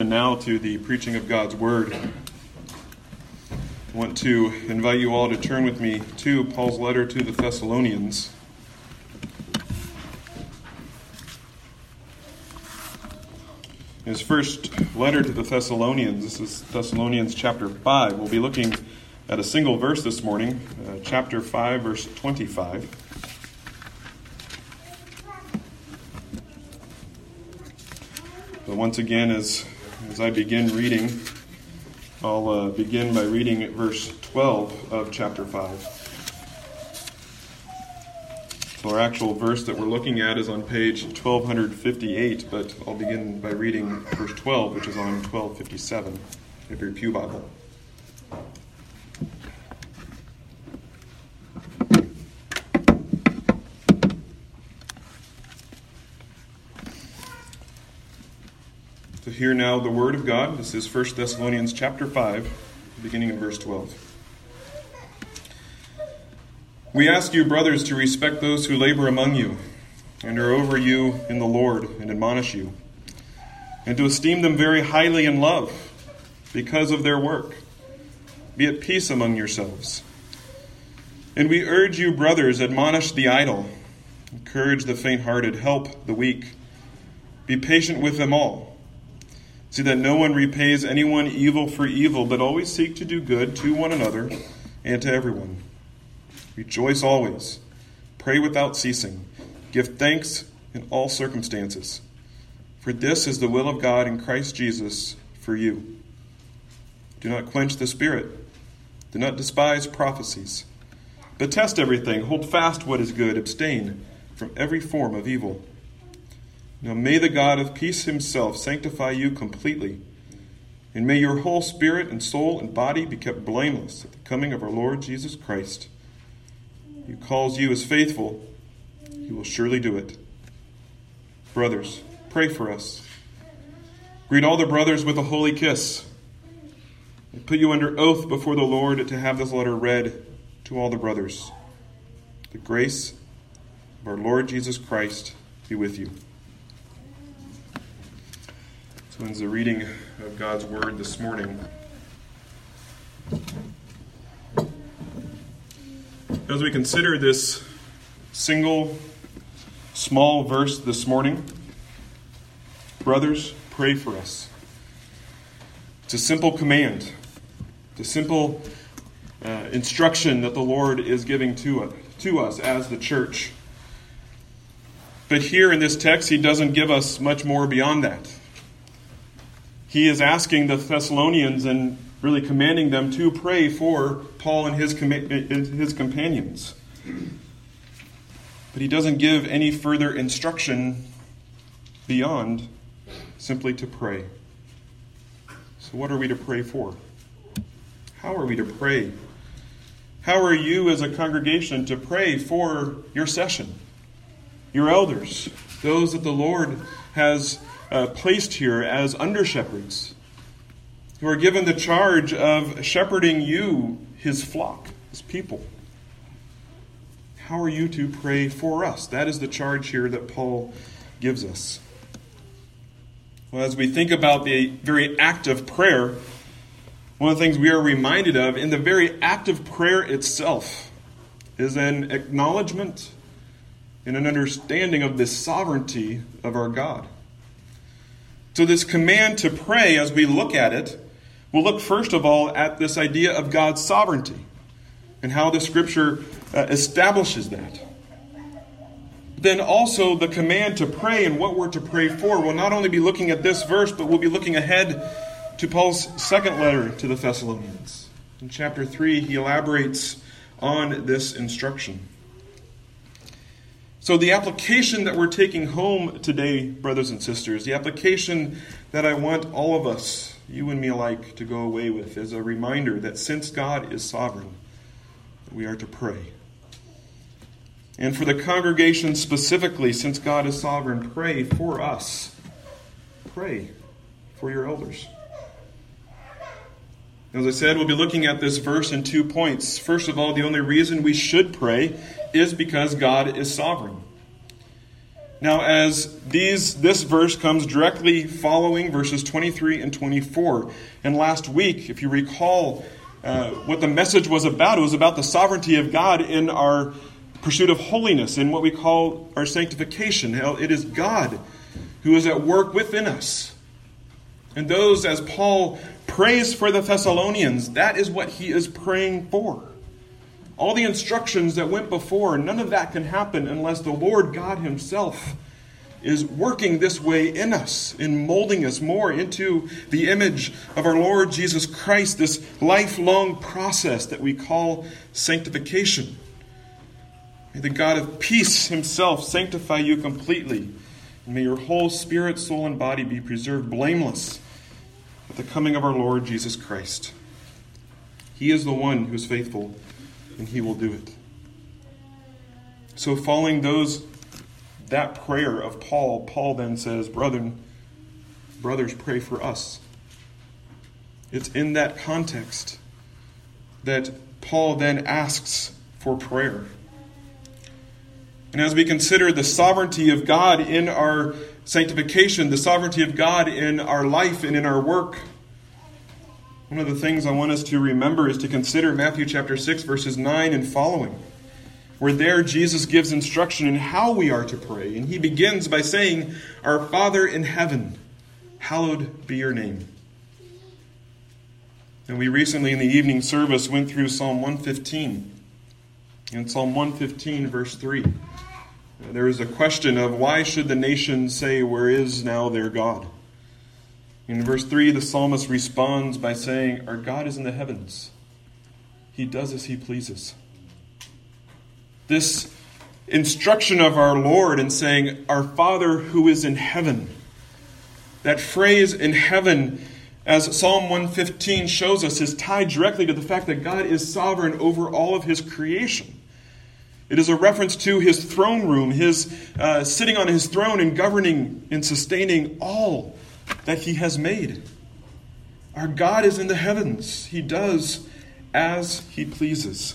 now to the preaching of God's Word. I want to invite you all to turn with me to Paul's letter to the Thessalonians. His first letter to the Thessalonians, this is Thessalonians chapter 5. We'll be looking at a single verse this morning, chapter 5, verse 25. But once again, as I begin reading, I'll begin by reading at verse 12 of chapter 5. So our actual verse that we're looking at is on page 1258, but I'll begin by reading verse 12, which is on 1257 of your Pew Bible. So hear now the word of God. This is 1 Thessalonians chapter 5, beginning in verse 12. We ask you, brothers, to respect those who labor among you and are over you in the Lord and admonish you, and to esteem them very highly in love because of their work. Be at peace among yourselves. And we urge you, brothers, admonish the idle, encourage the faint-hearted, help the weak. Be patient with them all. See that no one repays anyone evil for evil, but always seek to do good to one another and to everyone. Rejoice always. Pray without ceasing. Give thanks in all circumstances. For this is the will of God in Christ Jesus for you. Do not quench the Spirit. Do not despise prophecies. But test everything. Hold fast what is good. Abstain from every form of evil. Now may the God of peace himself sanctify you completely, and may your whole spirit and soul and body be kept blameless at the coming of our Lord Jesus Christ. He calls you as faithful, he will surely do it. Brothers, pray for us. Greet all the brothers with a holy kiss. I put you under oath before the Lord to have this letter read to all the brothers. The grace of our Lord Jesus Christ be with you. So ends the reading of God's Word this morning. As we consider this single, small verse this morning, brothers, pray for us. It's a simple command. It's a simple instruction that the Lord is giving to us as the church. But here in this text, he doesn't give us much more beyond that. He is asking the Thessalonians and really commanding them to pray for Paul and his companions. But he doesn't give any further instruction beyond simply to pray. So what are we to pray for? How are we to pray? How are you as a congregation to pray for your session, your elders, those that the Lord has placed here as under-shepherds, who are given the charge of shepherding you, his flock, his people? How are you to pray for us? That is the charge here that Paul gives us. Well, as we think about the very act of prayer, one of the things we are reminded of in the very act of prayer itself is an acknowledgement and an understanding of the sovereignty of our God. So this command to pray, as we look at it, we'll look first of all at this idea of God's sovereignty and how the Scripture establishes that. Then also the command to pray and what we're to pray for. We'll not only be looking at this verse, but we'll be looking ahead to Paul's second letter to the Thessalonians. In chapter 3, he elaborates on this instruction. So the application that we're taking home today, brothers and sisters, the application that I want all of us, you and me alike, to go away with is a reminder that since God is sovereign, we are to pray. And for the congregation specifically, since God is sovereign, pray for us. Pray for your elders. As I said, we'll be looking at this verse in 2 points. First of all, the only reason we should pray is because God is sovereign. Now, as this verse comes directly following verses 23 and 24, and last week, if you recall what the message was about, it was about the sovereignty of God in our pursuit of holiness, in what we call our sanctification. How it is God who is at work within us. And those, as Paul prays for the Thessalonians, that is what he is praying for. All the instructions that went before, none of that can happen unless the Lord God himself is working this way in us, in molding us more into the image of our Lord Jesus Christ, this lifelong process that we call sanctification. May the God of peace himself sanctify you completely, and may your whole spirit, soul, and body be preserved blameless at the coming of our Lord Jesus Christ. He is the one who is faithful, and he will do it. So following that prayer of Paul, Paul then says, brothers, pray for us. It's in that context that Paul then asks for prayer. And as we consider the sovereignty of God in our sanctification, the sovereignty of God in our life and in our work, one of the things I want us to remember is to consider Matthew chapter 6, verses 9 and following, where there Jesus gives instruction in how we are to pray. And he begins by saying, "Our Father in heaven, hallowed be your name." And we recently in the evening service went through Psalm 115. In Psalm 115, verse 3, there is a question of why should the nations say, "Where is now their God?" In verse 3, the psalmist responds by saying, "Our God is in the heavens. He does as he pleases." This instruction of our Lord in saying, "Our Father who is in heaven," that phrase "in heaven," as Psalm 115 shows us, is tied directly to the fact that God is sovereign over all of his creation. It is a reference to his throne room, his sitting on his throne and governing and sustaining all that he has made. Our God is in the heavens. He does as he pleases.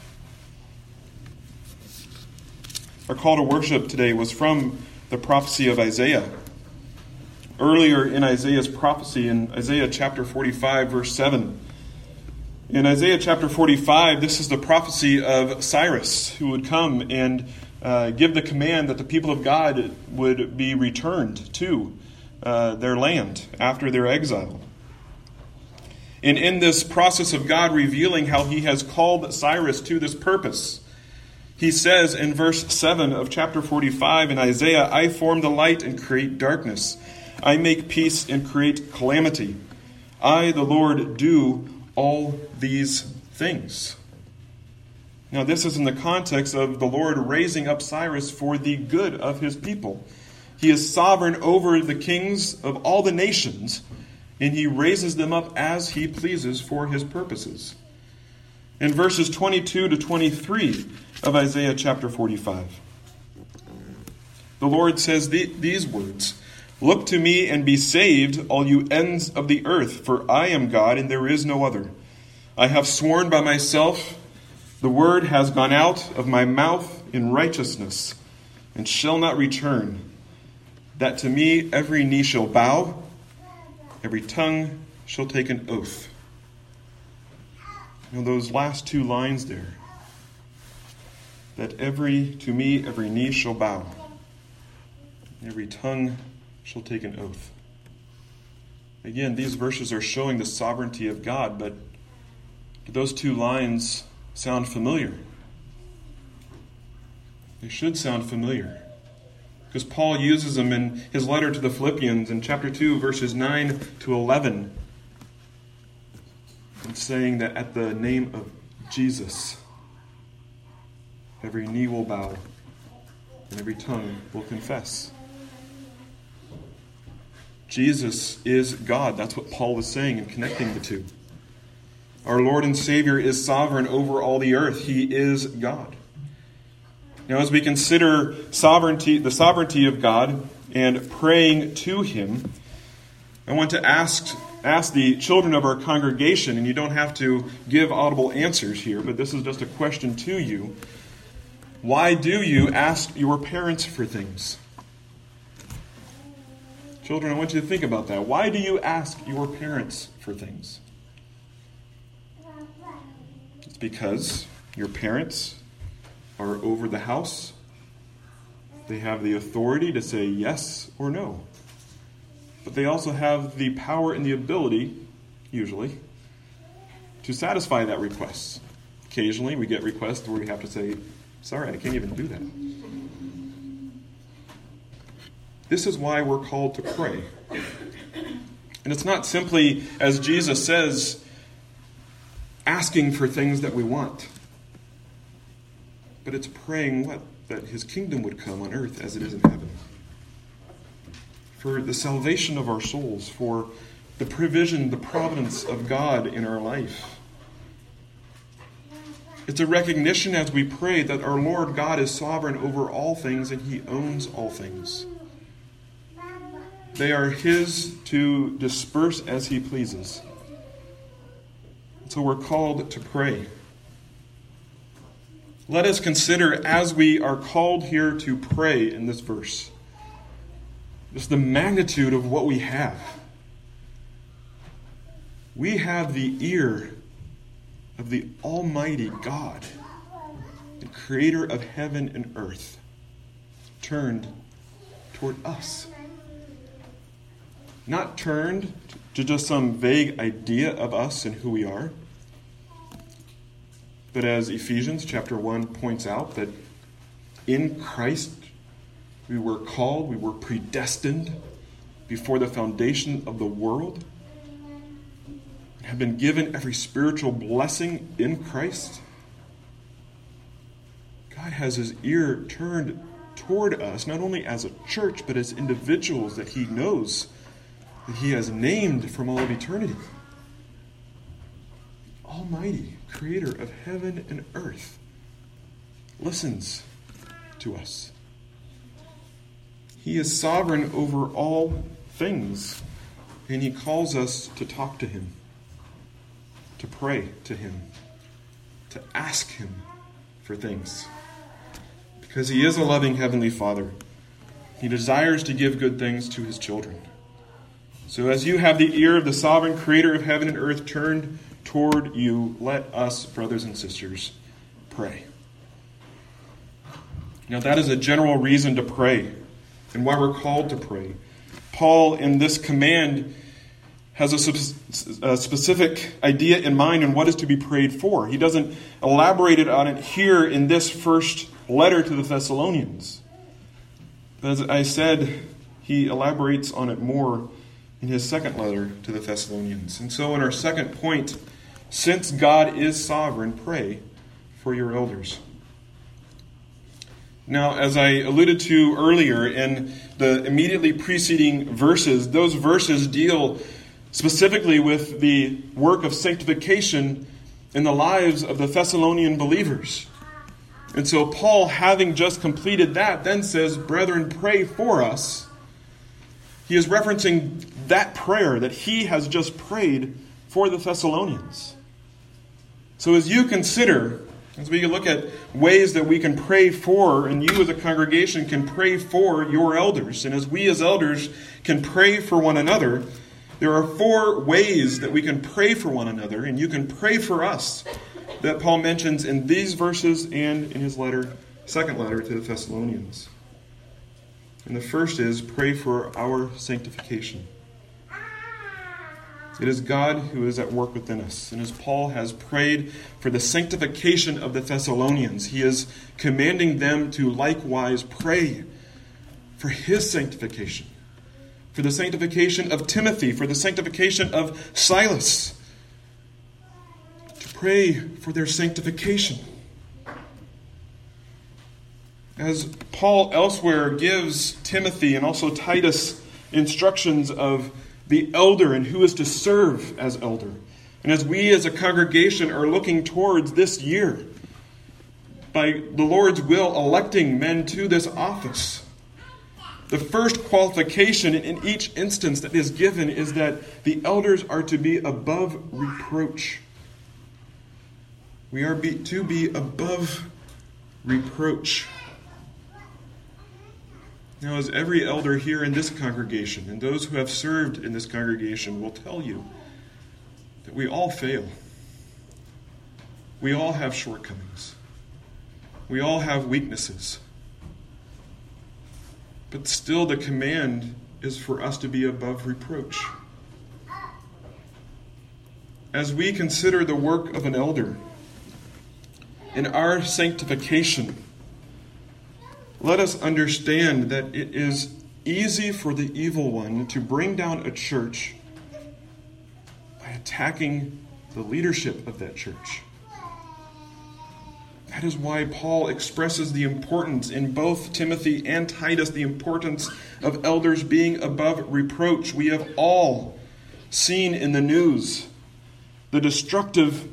Our call to worship today was from the prophecy of Isaiah. Earlier in Isaiah's prophecy, in Isaiah chapter 45, verse 7. In Isaiah chapter 45, this is the prophecy of Cyrus, who would come and give the command that the people of God would be returned to their land after their exile. And in this process of God revealing how he has called Cyrus to this purpose, he says in verse 7 of chapter 45 in Isaiah, "I form the light and create darkness. I make peace and create calamity. I, the Lord, do all these things." Now, this is in the context of the Lord raising up Cyrus for the good of his people. He is sovereign over the kings of all the nations, and he raises them up as he pleases for his purposes. In verses 22 to 23 of Isaiah chapter 45, the Lord says these words, "Look to me and be saved, all you ends of the earth, for I am God and there is no other. I have sworn by myself, the word has gone out of my mouth in righteousness, and shall not return, that to me every knee shall bow, every tongue shall take an oath." You know, those last two lines there, that to me every knee shall bow, every tongue shall take an oath. Again, these verses are showing the sovereignty of God, but do those two lines sound familiar? They should sound familiar, because Paul uses them in his letter to the Philippians in chapter 2, verses 9 to 11, and saying that at the name of Jesus, every knee will bow and every tongue will confess. Jesus is God. That's what Paul was saying in connecting the two. Our Lord and Savior is sovereign over all the earth. He is God. Now, as we consider the sovereignty of God and praying to him, I want to ask the children of our congregation, and you don't have to give audible answers here, but this is just a question to you. Why do you ask your parents for things? Children, I want you to think about that. Why do you ask your parents for things? It's because your parents are over the house. They have the authority to say yes or no. But they also have the power and the ability, usually, to satisfy that request. Occasionally, we get requests where we have to say, sorry, I can't even do that. This is why we're called to pray. And it's not simply, as Jesus says, asking for things that we want. But it's praying what? That his kingdom would come on earth as it is in heaven. For the salvation of our souls, for the provision, the providence of God in our life. It's a recognition as we pray that our Lord God is sovereign over all things and he owns all things. They are his to disperse as he pleases. So we're called to pray. Let us consider, as we are called here to pray in this verse, just the magnitude of what we have. We have the ear of the Almighty God, the creator of heaven and earth, turned toward us. Not turned to just some vague idea of us and who we are, but as Ephesians chapter 1 points out, that in Christ we were called, we were predestined before the foundation of the world, and have been given every spiritual blessing in Christ. God has his ear turned toward us, not only as a church, but as individuals that he knows, that he has named from all of eternity. Almighty creator of heaven and earth listens to us. He is sovereign over all things, and he calls us to talk to him, to pray to him, to ask him for things. Because he is a loving heavenly Father. He desires to give good things to his children. So as you have the ear of the sovereign creator of heaven and earth turned toward you, let us, brothers and sisters, pray. Now that is a general reason to pray and why we're called to pray. Paul, in this command, has a specific idea in mind on what is to be prayed for. He doesn't elaborate on it here in this first letter to the Thessalonians. But as I said, he elaborates on it more in his second letter to the Thessalonians. And so in our second point, since God is sovereign, pray for your elders. Now, as I alluded to earlier in the immediately preceding verses, those verses deal specifically with the work of sanctification in the lives of the Thessalonian believers. And so Paul, having just completed that, then says, brethren, pray for us. He is referencing that prayer that he has just prayed for the Thessalonians. So as you consider, as we look at ways that we can pray for, and you as a congregation can pray for your elders, and as we as elders can pray for one another, there are 4 ways that we can pray for one another, and you can pray for us, that Paul mentions in these verses and in his second letter to the Thessalonians. And the first is pray for our sanctification. It is God who is at work within us. And as Paul has prayed for the sanctification of the Thessalonians, he is commanding them to likewise pray for his sanctification, for the sanctification of Timothy, for the sanctification of Silas, to pray for their sanctification. As Paul elsewhere gives Timothy and also Titus instructions of the elder and who is to serve as elder. And as we as a congregation are looking towards this year, by the Lord's will, electing men to this office, the first qualification in each instance that is given is that the elders are to be above reproach. We are to be above reproach. Now, as every elder here in this congregation and those who have served in this congregation will tell you, that we all fail. We all have shortcomings. We all have weaknesses. But still the command is for us to be above reproach. As we consider the work of an elder in our sanctification, let us understand that it is easy for the evil one to bring down a church by attacking the leadership of that church. That is why Paul expresses the importance in both Timothy and Titus, the importance of elders being above reproach. We have all seen in the news the destruction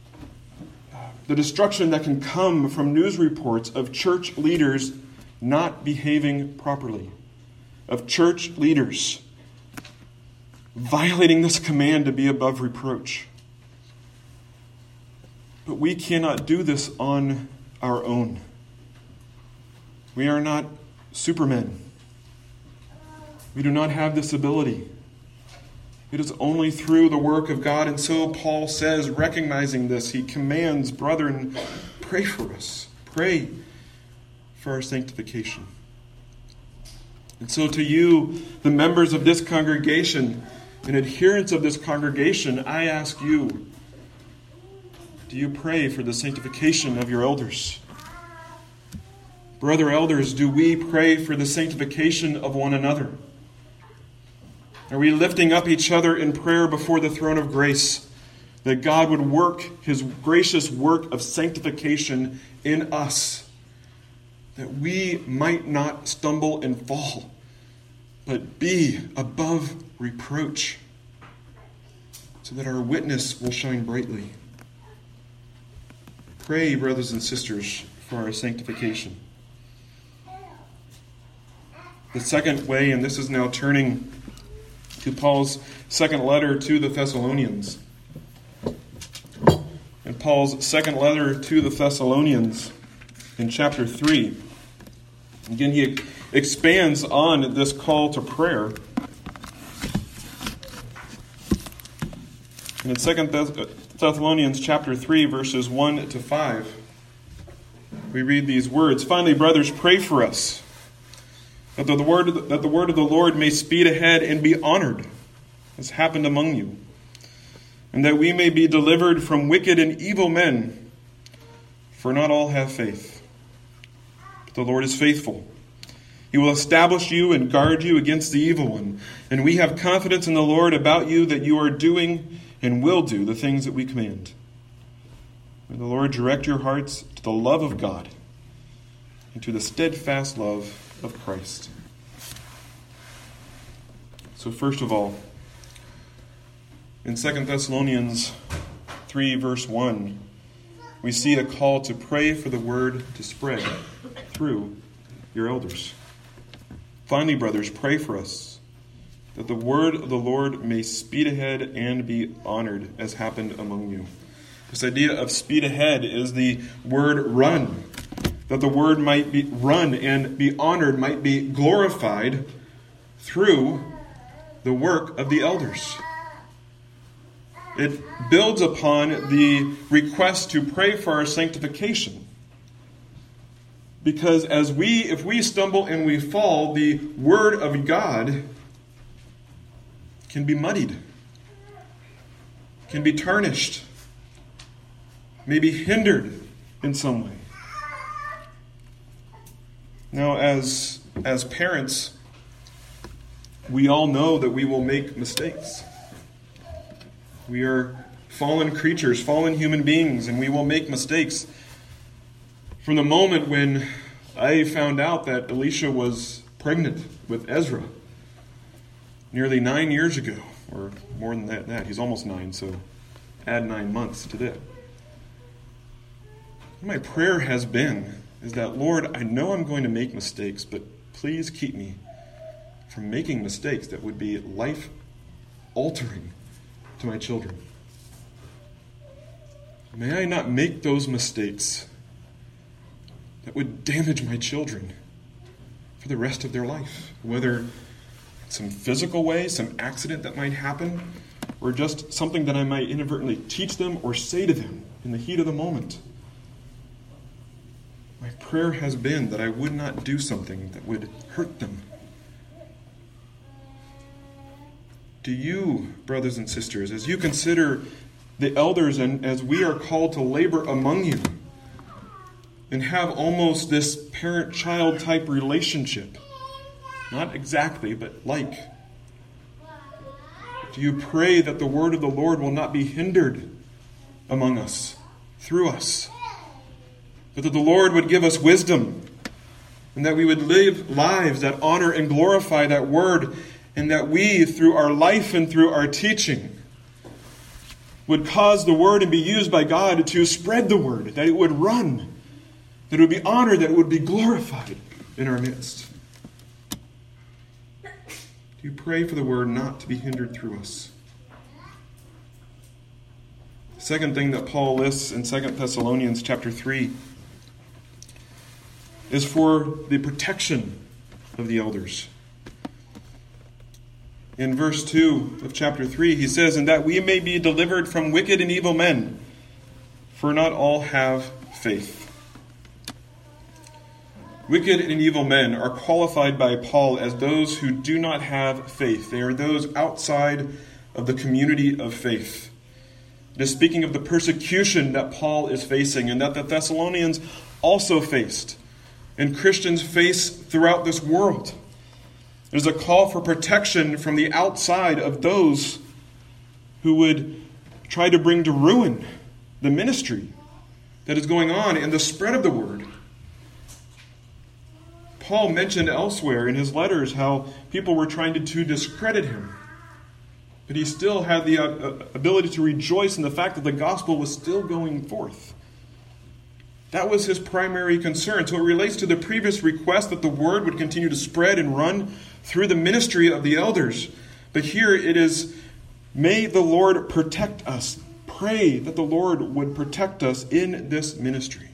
that can come from news reports of church leaders not behaving properly, of church leaders violating this command to be above reproach. But we cannot do this on our own. We are not supermen. We do not have this ability. It is only through the work of God. And so Paul says, recognizing this, he commands, brethren, pray for us. Pray for our sanctification. And so to you, the members of this congregation and adherents of this congregation, I ask you, do you pray for the sanctification of your elders? Brother elders, do we pray for the sanctification of one another? Are we lifting up each other in prayer before the throne of grace, that God would work his gracious work of sanctification in us, that we might not stumble and fall, but be above reproach, so that our witness will shine brightly? Pray, brothers and sisters, for our sanctification. The second way, and this is now turning to Paul's second letter to the Thessalonians. In Paul's second letter to the Thessalonians, in chapter 3, again he expands on this call to prayer. And in 2 Thessalonians chapter 3, verses 1 to 5, we read these words, "Finally, brothers, pray for us, that the word of the Lord may speed ahead and be honored, as happened among you, and that we may be delivered from wicked and evil men, for not all have faith. But the Lord is faithful. He will establish you and guard you against the evil one. And we have confidence in the Lord about you, that you are doing and will do the things that we command. May the Lord direct your hearts to the love of God and to the steadfast love of Christ." So first of all, in 2 Thessalonians 3, verse 1, we see a call to pray for the word to spread through your elders. "Finally, brothers, pray for us, that the word of the Lord may speed ahead and be honored, as happened among you." This idea of speed ahead is the word run. That the word might be run and be honored, might be glorified through the work of the elders. It builds upon the request to pray for our sanctification. Because if we stumble and we fall, the word of God can be muddied, can be tarnished, may be hindered in some way. Now, as parents, we all know that we will make mistakes. We are fallen creatures, fallen human beings, and we will make mistakes. From the moment when I found out that Alicia was pregnant with Ezra, nearly 9 years ago, or more than that. He's almost 9, so add 9 months to that. My prayer has been is that, Lord, I know I'm going to make mistakes, but please keep me from making mistakes that would be life-altering to my children. May I not make those mistakes that would damage my children for the rest of their life, whether some physical way, some accident that might happen, or just something that I might inadvertently teach them or say to them in the heat of the moment. My prayer has been that I would not do something that would hurt them. Do you, brothers and sisters, as you consider the elders and as we are called to labor among you and have almost this parent-child type relationship, not exactly, but like, do you pray that the word of the Lord will not be hindered among us, through us, but that the Lord would give us wisdom and that we would live lives that honor and glorify that word, and that we, through our life and through our teaching, would cause the word and be used by God to spread the word, that it would run, that it would be honored, that it would be glorified in our midst. Do you pray for the word not to be hindered through us? The second thing that Paul lists in 2 Thessalonians chapter 3 is for the protection of the elders. In verse 2 of chapter 3, he says, "And that we may be delivered from wicked and evil men, for not all have faith." Wicked and evil men are qualified by Paul as those who do not have faith. They are those outside of the community of faith. It is speaking of the persecution that Paul is facing and that the Thessalonians also faced, and Christians face throughout this world. There's a call for protection from the outside of those who would try to bring to ruin the ministry that is going on and the spread of the word. Paul mentioned elsewhere in his letters how people were trying to discredit him. But he still had the ability to rejoice in the fact that the gospel was still going forth. That was his primary concern. So it relates to the previous request that the word would continue to spread and run through the ministry of the elders. But here it is, may the Lord protect us. Pray that the Lord would protect us in this ministry.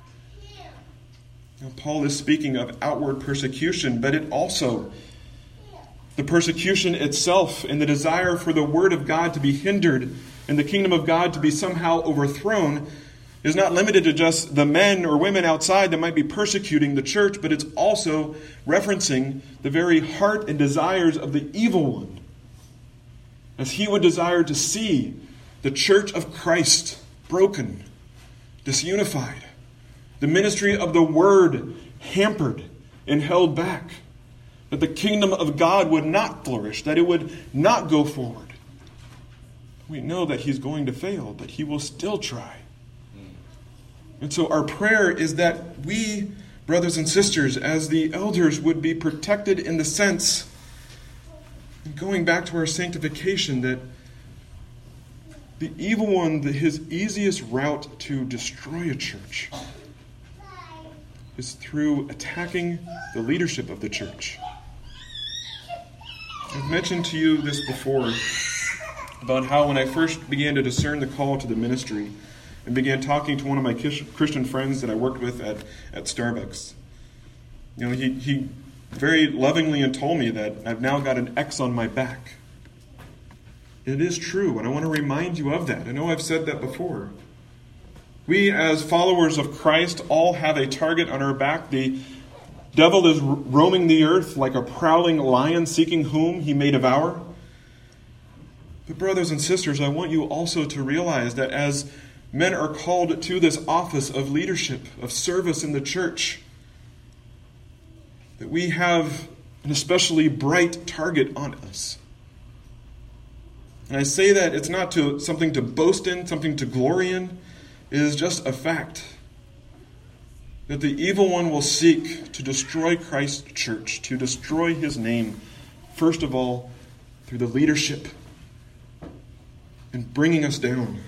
Now, Paul is speaking of outward persecution, but it also, the persecution itself and the desire for the word of God to be hindered and the kingdom of God to be somehow overthrown is not limited to just the men or women outside that might be persecuting the church, but it's also referencing the very heart and desires of the evil one, as he would desire to see the church of Christ broken, disunified, the ministry of the word hampered and held back, that the kingdom of God would not flourish, that it would not go forward. We know that he's going to fail, but he will still try. And so our prayer is that we, brothers and sisters, as the elders, would be protected in the sense, going back to our sanctification, that the evil one, his easiest route to destroy a church is through attacking the leadership of the church. I've mentioned to you this before about how when I first began to discern the call to the ministry and began talking to one of my Christian friends that I worked with at Starbucks, he very lovingly told me that I've now got an X on my back. It is true, and I want to remind you of that. I know I've said that before. We, as followers of Christ, all have a target on our back. The devil is roaming the earth like a prowling lion, seeking whom he may devour. But brothers and sisters, I want you also to realize that as men are called to this office of leadership, of service in the church, that we have an especially bright target on us. And I say that it's not something to boast in, something to glory in. It is just a fact that the evil one will seek to destroy Christ's church, to destroy his name, first of all, through the leadership and bringing us down.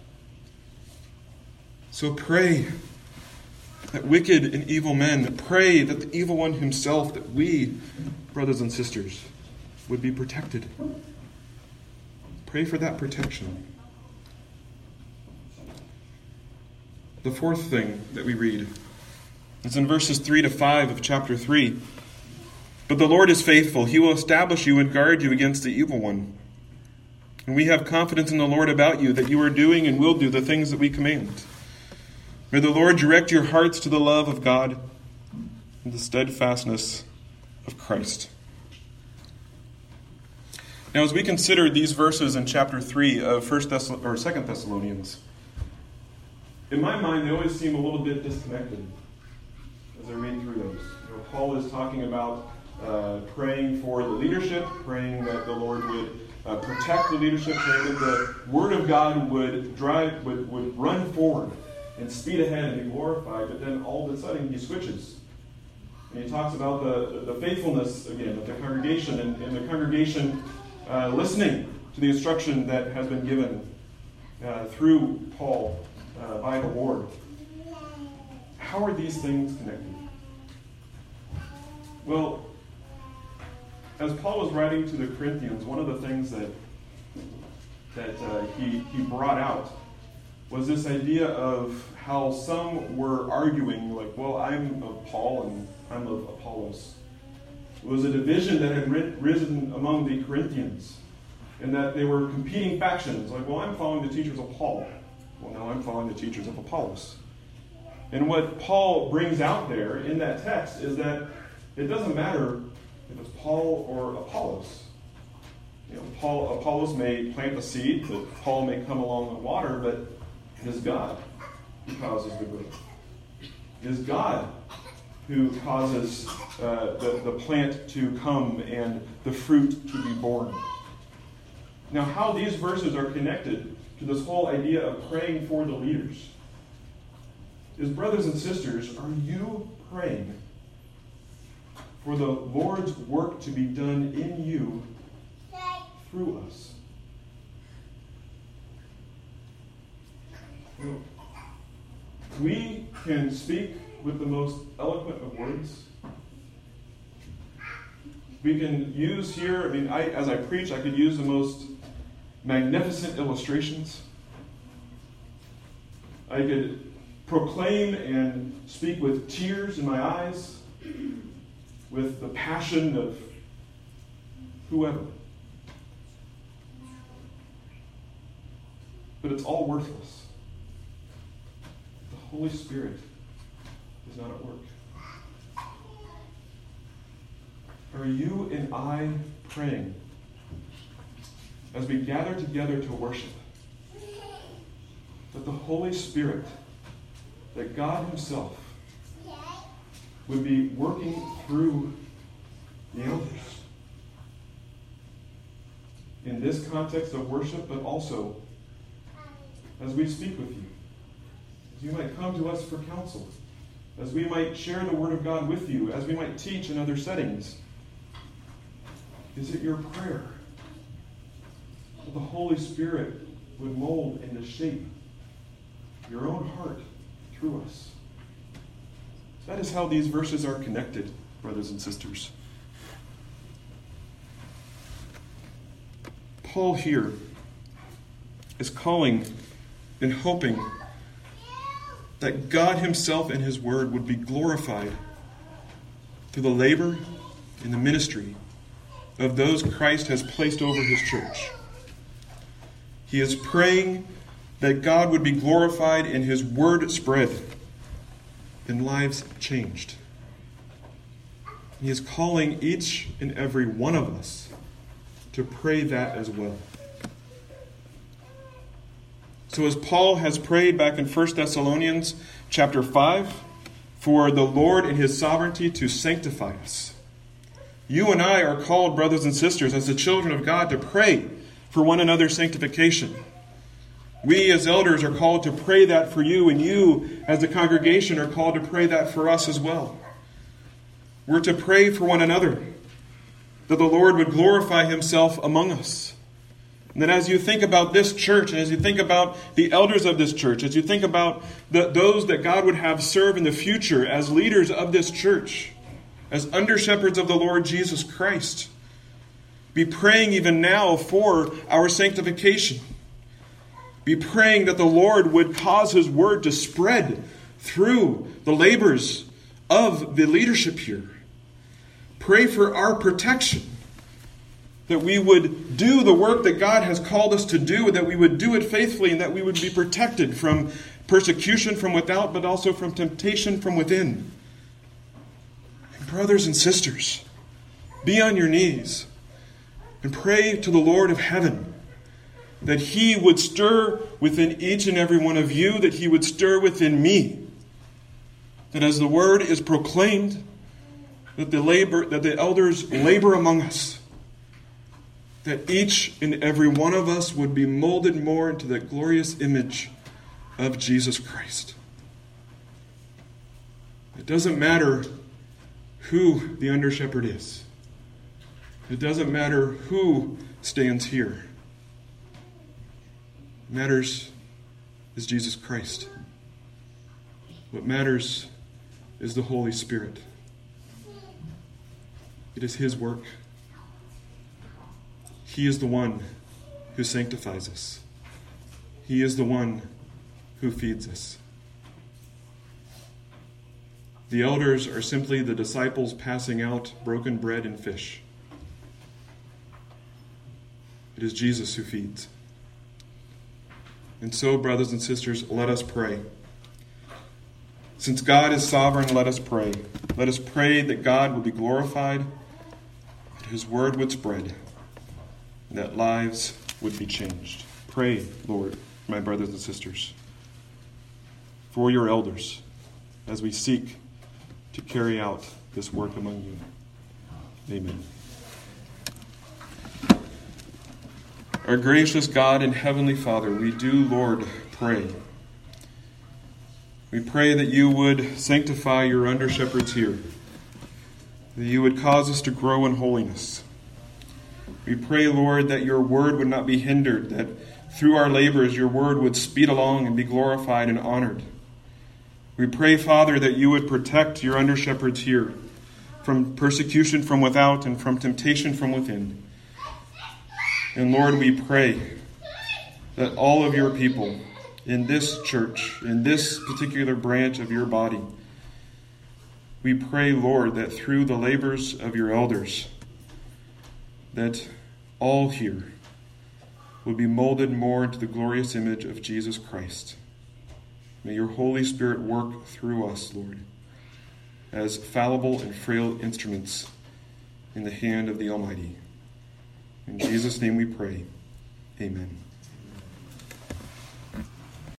So pray that wicked and evil men, pray that the evil one himself, that we, brothers and sisters, would be protected. Pray for that protection. The fourth thing that we read is in verses 3 to 5 of chapter 3. But the Lord is faithful. He will establish you and guard you against the evil one. And we have confidence in the Lord about you, that you are doing and will do the things that we command. May the Lord direct your hearts to the love of God and the steadfastness of Christ. Now, as we consider these verses in chapter 3 of 2 Thessalonians, in my mind, they always seem a little bit disconnected as I read through those. Paul is talking about praying for the leadership, praying that the Lord would protect the leadership, praying that the Word of God would run forward and speed ahead and be glorified. But then all of a sudden he switches. And he talks about the faithfulness, again, of the congregation and the congregation listening to the instruction that has been given through Paul by the Lord. How are these things connected? Well, as Paul was writing to the Corinthians, one of the things that he brought out was this idea of how some were arguing, like, well, I'm of Paul and I'm of Apollos. It was a division that had risen among the Corinthians, and that they were competing factions. Like, well, I'm following the teachers of Paul. Well, no, I'm following the teachers of Apollos. And what Paul brings out there in that text is that it doesn't matter if it's Paul or Apollos. Apollos may plant the seed, but Paul may come along the water, but it is God who causes the growth. It is God who causes the plant to come and the fruit to be born. Now, how these verses are connected to this whole idea of praying for the leaders is, brothers and sisters, are you praying for the Lord's work to be done in you through us? We can speak with the most eloquent of words. We can use here, as I preach, I could use the most magnificent illustrations. I could proclaim and speak with tears in my eyes, with the passion of whoever. But it's all worthless. The Holy Spirit is not at work. Are you and I praying as we gather together to worship that the Holy Spirit, that God Himself would be working through the elders in this context of worship, but also as we speak with you, as you might come to us for counsel, as we might share the Word of God with you, as we might teach in other settings? Is it your prayer that the Holy Spirit would mold and shape your own heart through us? That is how these verses are connected, brothers and sisters. Paul here is calling and hoping that God Himself and His Word would be glorified through the labor and the ministry of those Christ has placed over His church. He is praying that God would be glorified and His Word spread and lives changed. He is calling each and every one of us to pray that as well. So as Paul has prayed back in 1 Thessalonians chapter 5 for the Lord in His sovereignty to sanctify us, you and I are called, brothers and sisters, as the children of God, to pray for one another's sanctification. We as elders are called to pray that for you, and you as the congregation are called to pray that for us as well. We're to pray for one another, that the Lord would glorify Himself among us. And then as you think about this church, and as you think about the elders of this church, as you think about those that God would have serve in the future as leaders of this church, as under-shepherds of the Lord Jesus Christ, be praying even now for our sanctification. Be praying that the Lord would cause His Word to spread through the labors of the leadership here. Pray for our protection, that we would do the work that God has called us to do, that we would do it faithfully, and that we would be protected from persecution from without, but also from temptation from within. And brothers and sisters, be on your knees and pray to the Lord of heaven that he would stir within each and every one of you, that he would stir within me, that as the word is proclaimed, that the elders labor among us, that each and every one of us would be molded more into the glorious image of Jesus Christ. It doesn't matter who the under-shepherd is. It doesn't matter who stands here. What matters is Jesus Christ. What matters is the Holy Spirit. It is his work. He is the one who sanctifies us. He is the one who feeds us. The elders are simply the disciples passing out broken bread and fish. It is Jesus who feeds. And so, brothers and sisters, let us pray. Since God is sovereign, let us pray. Let us pray that God will be glorified, that his word would spread, and that lives would be changed. Pray, Lord, my brothers and sisters, for your elders as we seek to carry out this work among you. Amen. Our gracious God and Heavenly Father, we do, Lord, pray. We pray that you would sanctify your under-shepherds here, that you would cause us to grow in holiness. We pray, Lord, that your word would not be hindered, that through our labors your word would speed along and be glorified and honored. We pray, Father, that you would protect your under-shepherds here from persecution from without and from temptation from within. And Lord, we pray that all of your people in this church, in this particular branch of your body, we pray, Lord, that through the labors of your elders, that all here would be molded more into the glorious image of Jesus Christ. May your Holy Spirit work through us, Lord, as fallible and frail instruments in the hand of the Almighty. In Jesus' name we pray. Amen.